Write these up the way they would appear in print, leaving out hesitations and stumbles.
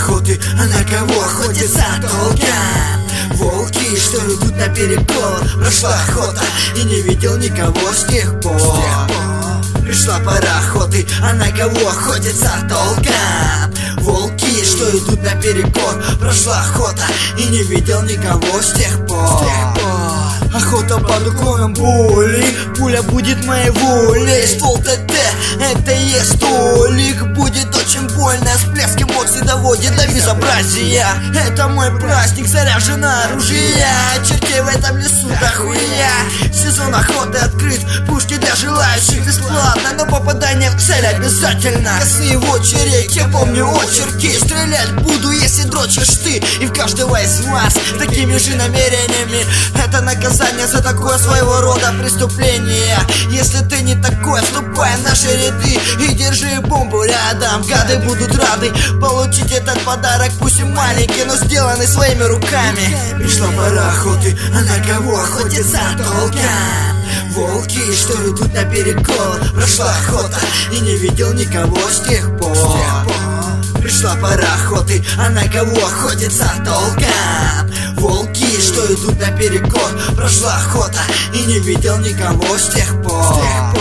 охоты, а на кого охотится толком? Волки, что идут наперекор. Прошла охота, и не видел никого с тех пор. Пришла пора охоты, а на кого охотится толком? Волки, что идут наперекор. Прошла охота, и не видел никого с тех пор. Охота под уклоном боли, пуля будет моей волей. Ствол ТТ, это и есть столик. Будет очень больно, всплеск эмоций доводит до безобразия. Это мой праздник, заряжено оружие. Чертей в этом лесу дохуя. Сезон охоты открыт, пушки для желающих бесплатно, но попадание в цель обязательно. Косые в очередь, я помню очерки. Стрелять буду, если дрочишь ты, и в каждого из вас такими же намерениями. Это наказание за такое своего рода преступление. Если ты не такой, вступай в наши ряды и держи бомбу рядом. Гады будут рады получить этот подарок, пусть и маленький, но сделанный своими руками. Пришла пора охоты, а на кого охотится толком? Волки, что идут наперекор. Прошла охота, и не видел никого с тех пор. Пришла пора охоты, а на кого охотится толком? Волки, что идут наперекор. Прошла охота, и не видел никого с тех пор.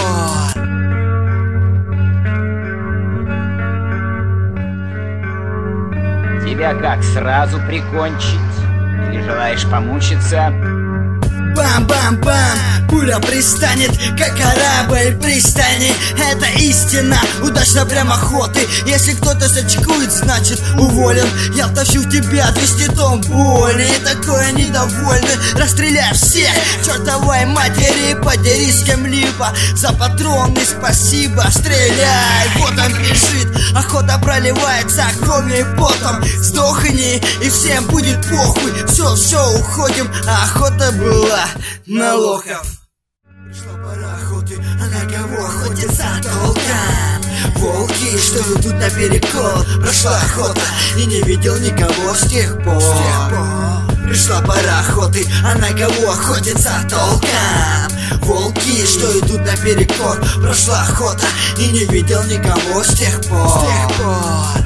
Тебя как, сразу прикончить? Или желаешь помучиться? Бам-бам-бам, пуля пристанет, как корабль в пристани. Это истина, удачно прям охоты. Если кто-то сочкует, значит уволен. Я втащу в тебя 200 тонн боли. Такое недовольный, расстреляй всех чертовой матери, подерись с кем-либо. За патроны спасибо, стреляй. Вот он бежит, охота проливается кровью и потом. Сдохни, и всем будет похуй. Все, уходим, а охота была на лохов. Пришла пора охоты, а на кого охотится толком? Волки, что идут наперекор. Прошла охота, и не видел никого с тех пор. Пришла пора охоты, а на кого охотится толком? Волки, что идут наперекор. Прошла охота, и не видел никого с тех пор.